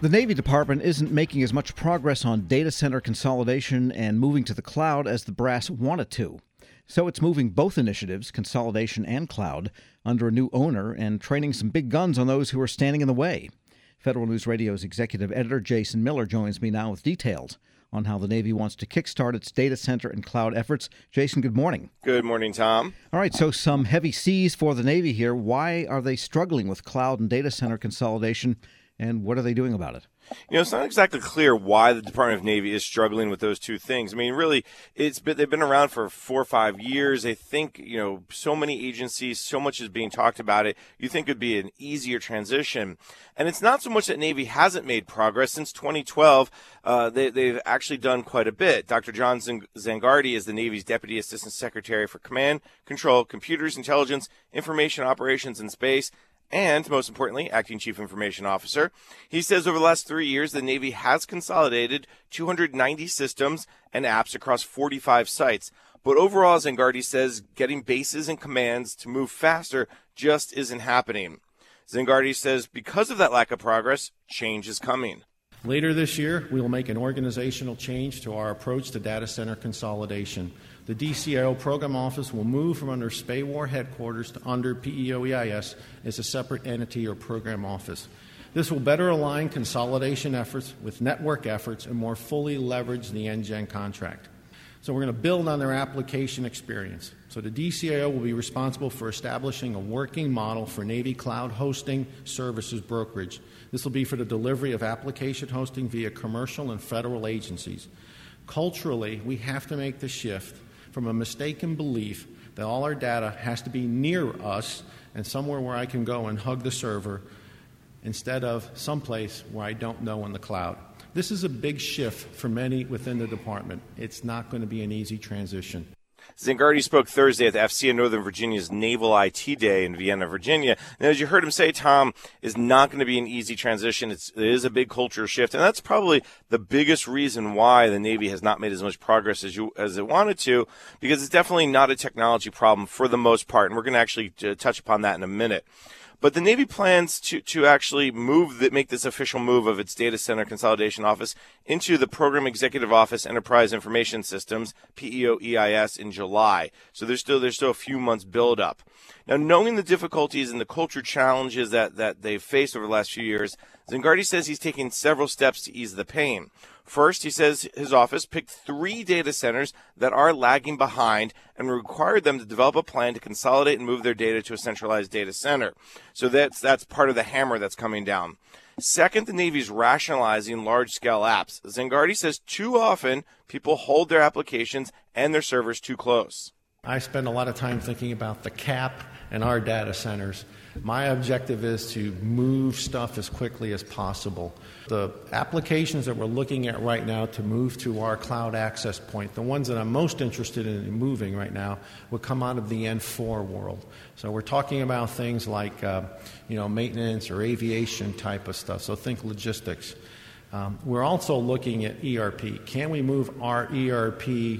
The Navy Department isn't making as much progress on data center consolidation and moving to the cloud as the brass wanted to. So it's moving both initiatives, consolidation and cloud, under a new owner and training some big guns on those who are standing in the way. Federal News Radio's executive editor Jason Miller joins me now with details on how the Navy wants to kickstart its data center and cloud efforts. Jason, good morning. Good morning, Tom. All right, so some heavy C's for the Navy here. Why are they struggling with cloud and data center consolidation, and what are they doing about it? It's not exactly clear why the Department of Navy is struggling with those two things. I mean, really, they've been around for 4 or 5 years. I think, so many agencies, so much is being talked about it. You think it'd be an easier transition. And it's not so much that Navy hasn't made progress. Since 2012, they've actually done quite a bit. Dr. John Zangardi is the Navy's Deputy Assistant Secretary for Command, Control, Computers, Intelligence, Information Operations, and Space, and, most importantly, Acting Chief Information Officer. He says over the last 3 years, the Navy has consolidated 290 systems and apps across 45 sites. But overall, Zangardi says getting bases and commands to move faster just isn't happening. Zangardi says because of that lack of progress, change is coming. Later this year, we will make an organizational change to our approach to data center consolidation. The DCIO program office will move from under SPAWAR headquarters to under PEO-EIS as a separate entity or program office. This will better align consolidation efforts with network efforts and more fully leverage the NGEN contract. So we're going to build on their application experience. So the DCIO will be responsible for establishing a working model for Navy cloud hosting services brokerage. This will be for the delivery of application hosting via commercial and federal agencies. Culturally, we have to make the shift from a mistaken belief that all our data has to be near us and somewhere where I can go and hug the server instead of someplace where I don't know in the cloud. This is a big shift for many within the department. It's not going to be an easy transition. Zangardi spoke Thursday at the FCA Northern Virginia's Naval IT Day in Vienna, Virginia. And as you heard him say, Tom, is not going to be an easy transition. It is a big culture shift, and that's probably the biggest reason why the Navy has not made as much progress as it wanted to, because it's definitely not a technology problem for the most part, and we're going to actually touch upon that in a minute. But the Navy plans to actually make this official move of its data center consolidation office into the Program Executive Office Enterprise Information Systems, PEO-EIS, in July. So there's still a few months build up. Now, knowing the difficulties and the culture challenges that they've faced over the last few years, Zangardi says he's taking several steps to ease the pain. First, he says his office picked 3 data centers that are lagging behind and required them to develop a plan to consolidate and move their data to a centralized data center. So that's part of the hammer that's coming down. Second, the Navy's rationalizing large-scale apps. Zangardi says too often people hold their applications and their servers too close. I spend a lot of time thinking about the CAP and our data centers. My objective is to move stuff as quickly as possible. The applications that we're looking at right now to move to our cloud access point, the ones that I'm most interested in moving right now, will come out of the N4 world. So we're talking about things like maintenance or aviation type of stuff, so think logistics. We're also looking at ERP. Can we move our ERP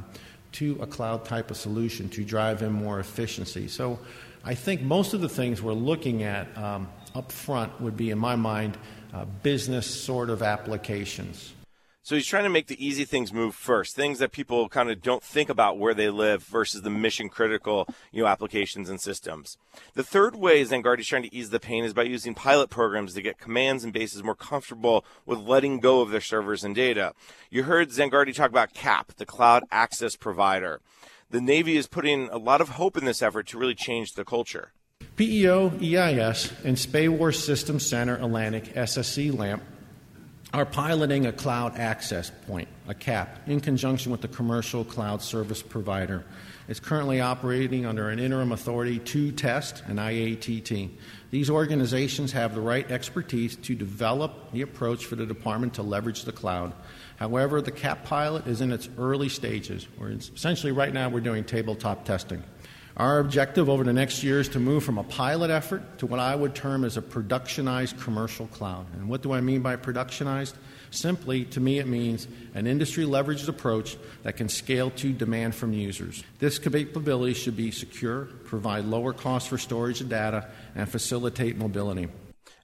to a cloud type of solution to drive in more efficiency? So I think most of the things we're looking at up front would be, in my mind, business sort of applications. So he's trying to make the easy things move first, things that people kind of don't think about where they live versus the mission critical, applications and systems. The third way Zangardi's trying to ease the pain is by using pilot programs to get commands and bases more comfortable with letting go of their servers and data. You heard Zangardi talk about CAP, the cloud access provider. The Navy is putting a lot of hope in this effort to really change the culture. PEO-EIS and SPAWAR Systems Center Atlantic SSC LAMP are piloting a cloud access point, a CAP, in conjunction with the commercial cloud service provider. It's currently operating under an interim authority to test an IATT. These organizations have the right expertise to develop the approach for the department to leverage the cloud. However, the CAP pilot is in its early stages. Essentially right now we're doing tabletop testing. Our objective over the next year is to move from a pilot effort to what I would term as a productionized commercial cloud. And what do I mean by productionized? Simply, to me, it means an industry-leveraged approach that can scale to demand from users. This capability should be secure, provide lower costs for storage of data, and facilitate mobility.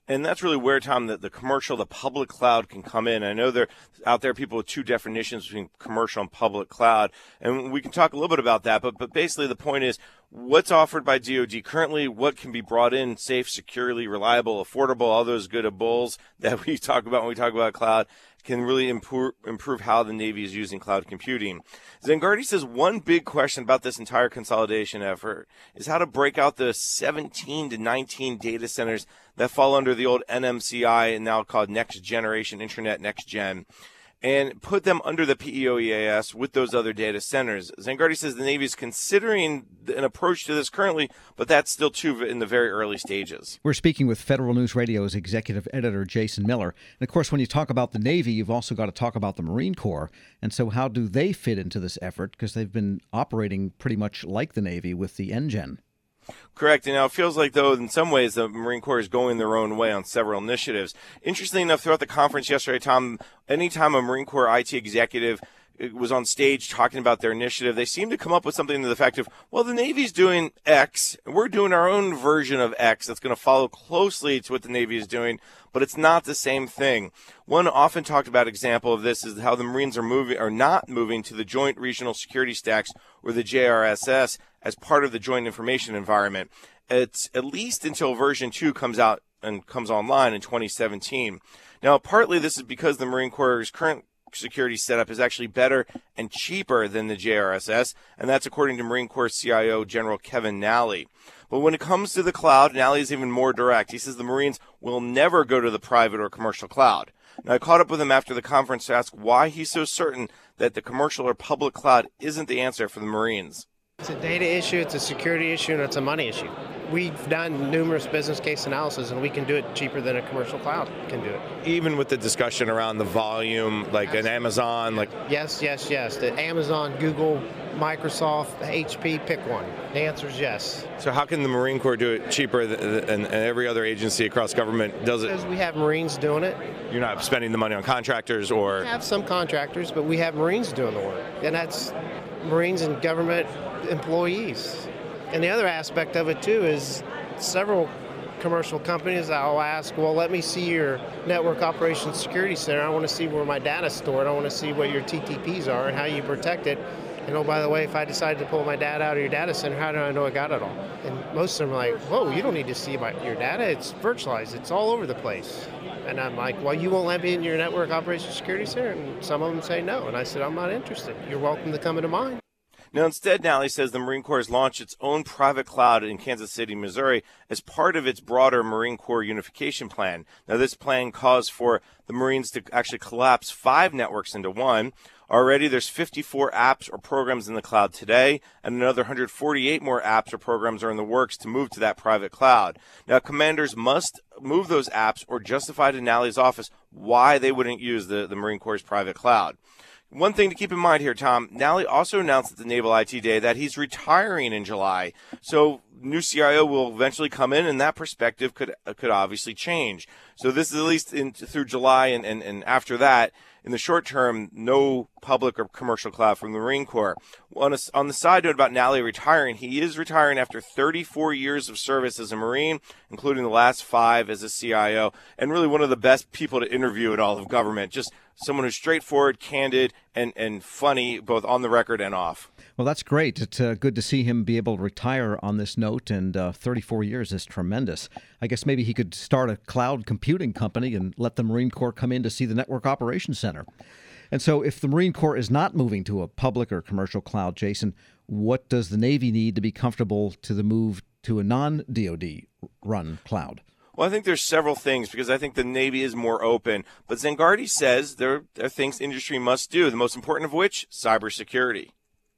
And that's really where, Tom, the commercial, the public cloud can come in. I know there out there people with two definitions between commercial and public cloud, and we can talk a little bit about that. But basically the point is what's offered by DoD currently, what can be brought in, safe, securely, reliable, affordable, all those good bulls that we talk about when we talk about cloud, can really improve how the Navy is using cloud computing. Zangardi says one big question about this entire consolidation effort is how to break out the 17 to 19 data centers that fall under the old NMCI and now called Next Generation Internet Next Gen, and put them under the PEOEAS with those other data centers. Zangardi says the Navy is considering an approach to this currently, but that's still too in the very early stages. We're speaking with Federal News Radio's executive editor, Jason Miller. And of course, when you talk about the Navy, you've also got to talk about the Marine Corps. And so how do they fit into this effort? Because they've been operating pretty much like the Navy with the NGen. Correct. And now it feels like, though, in some ways, the Marine Corps is going their own way on several initiatives. Interestingly enough, throughout the conference yesterday, Tom, anytime a Marine Corps IT executive was on stage talking about their initiative, they seemed to come up with something to the effect of, well, the Navy's doing X, and we're doing our own version of X that's going to follow closely to what the Navy is doing, but it's not the same thing. One often talked about example of this is how the Marines are not moving to the Joint Regional Security Stacks, or the JRSS, as part of the Joint Information Environment. It's at least until version 2 comes out and comes online in 2017. Now, partly this is because the Marine Corps' current security setup is actually better and cheaper than the JRSS, and that's according to Marine Corps CIO General Kevin Nally. But when it comes to the cloud, Nally is even more direct. He says the Marines will never go to the private or commercial cloud. Now, I caught up with him after the conference to ask why he's so certain that the commercial or public cloud isn't the answer for the Marines. It's a data issue, it's a security issue, and it's a money issue. We've done numerous business case analysis, and we can do it cheaper than a commercial cloud can do it. Even with the discussion around the volume, like an Amazon, like... Yes. The Amazon, Google, Microsoft, HP, pick one. The answer is yes. So how can the Marine Corps do it cheaper than every other agency across government does it? Because we have Marines doing it. You're not spending the money on contractors or... We have some contractors, but we have Marines doing the work. And that's Marines and government employees. And the other aspect of it, too, is several commercial companies I'll ask, well, let me see your Network Operations Security Center. I want to see where my data's stored. I want to see what your TTPs are and how you protect it. And oh, by the way, if I decide to pull my data out of your data center, how do I know I got it all? And most of them are like, whoa, you don't need to see your data. It's virtualized. It's all over the place. And I'm like, well, you won't let me in your Network Operations Security Center? And some of them say no. And I said, I'm not interested. You're welcome to come into mine. Now, instead, Nally says the Marine Corps has launched its own private cloud in Kansas City, Missouri, as part of its broader Marine Corps unification plan. Now, this plan calls for the Marines to actually collapse 5 networks into one. Already, there's 54 apps or programs in the cloud today, and another 148 more apps or programs are in the works to move to that private cloud. Now, commanders must move those apps or justify to Nally's office why they wouldn't use the Marine Corps' private cloud. One thing to keep in mind here, Tom, Nally also announced at the Naval IT Day that he's retiring in July. So new CIO will eventually come in, and that perspective could obviously change. So this is at least through July, and after that, in the short term, no public or commercial cloud from the Marine Corps. On the side note about Nally retiring, he is retiring after 34 years of service as a Marine, including the last 5 as a CIO, and really one of the best people to interview in all of government. Just someone who's straightforward, candid, and funny, both on the record and off. Well, that's great. It's good to see him be able to retire on this note, and 34 years is tremendous. I guess maybe he could start a cloud computing company and let the Marine Corps come in to see the Network Operations Center. And so if the Marine Corps is not moving to a public or commercial cloud, Jason, what does the Navy need to be comfortable to the move to a non-DoD run cloud? Well, I think there's several things because I think the Navy is more open. But Zangardi says there are things industry must do, the most important of which, cybersecurity.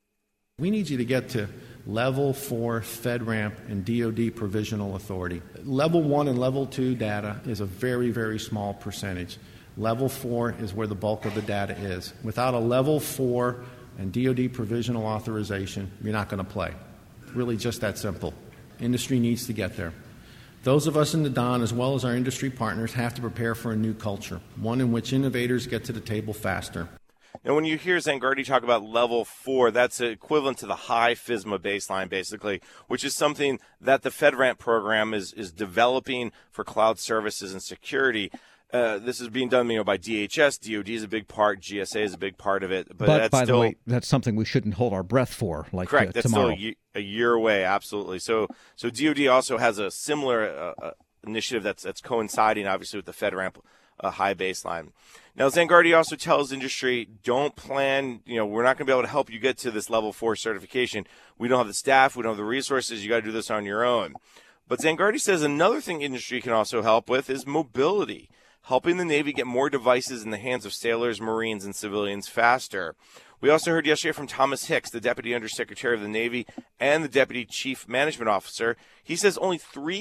We need you to get to Level 4 FedRAMP and DoD provisional authority. Level 1 and Level 2 data is a very, very small percentage. Level 4 is where the bulk of the data is. Without a Level 4 and DoD provisional authorization, you're not going to play. Really just that simple. Industry needs to get there. Those of us in the DON, as well as our industry partners, have to prepare for a new culture, one in which innovators get to the table faster. And when you hear Zangardi talk about level 4, that's equivalent to the high FISMA baseline, basically, which is something that the FedRAMP program is developing for cloud services and security. This is being done, by DHS. DoD is a big part. GSA is a big part of it. But that's by the way, that's something we shouldn't hold our breath for. Correct. That's tomorrow. Still a year away. Absolutely. So DoD also has a similar initiative that's coinciding, obviously, with the FedRAMP high baseline. Now, Zangardi also tells industry, don't plan. We're not going to be able to help you get to this level 4 certification. We don't have the staff. We don't have the resources. You got to do this on your own. But Zangardi says another thing industry can also help with is mobility, helping the Navy get more devices in the hands of sailors, Marines, and civilians faster. We also heard yesterday from Thomas Hicks, the Deputy Undersecretary of the Navy and the Deputy Chief Management Officer. He says only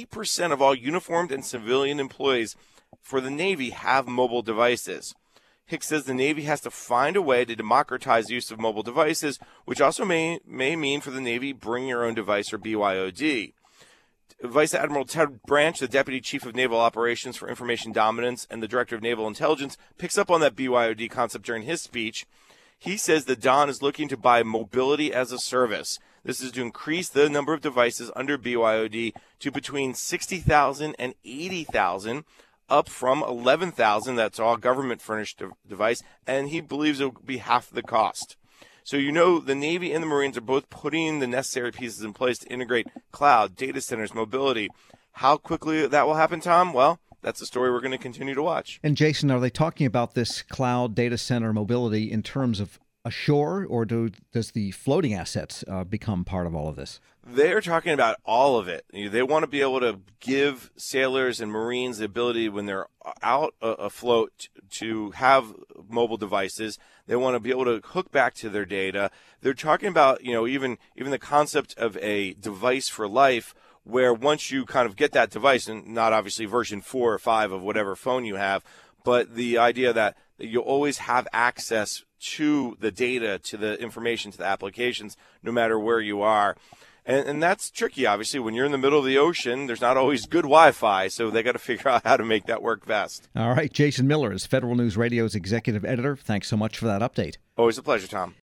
3% of all uniformed and civilian employees for the Navy have mobile devices. Hicks says the Navy has to find a way to democratize the use of mobile devices, which also may mean for the Navy bring your own device, or BYOD. Vice Admiral Ted Branch, the Deputy Chief of Naval Operations for Information Dominance and the Director of Naval Intelligence, picks up on that BYOD concept during his speech. He says the Don is looking to buy mobility as a service. This is to increase the number of devices under BYOD to between 60,000 and 80,000, up from 11,000. That's all government-furnished device, and he believes it will be half the cost. So the Navy and the Marines are both putting the necessary pieces in place to integrate cloud, data centers, mobility. How quickly that will happen, Tom? Well, that's a story we're going to continue to watch. And Jason, are they talking about this cloud, data center, mobility in terms of ashore, or does the floating assets become part of all of this? They're talking about all of it. They want to be able to give sailors and Marines the ability, when they're out afloat, to have mobile devices. They want to be able to hook back to their data. They're talking about, even the concept of a device for life, where once you kind of get that device, and not obviously version 4 or 5 of whatever phone you have, but the idea that you'll always have access to the data, to the information, to the applications, no matter where you are. And that's tricky, obviously. When you're in the middle of the ocean, there's not always good Wi-Fi, so they got to figure out how to make that work best. All right. Jason Miller is Federal News Radio's executive editor. Thanks so much for that update. Always a pleasure, Tom.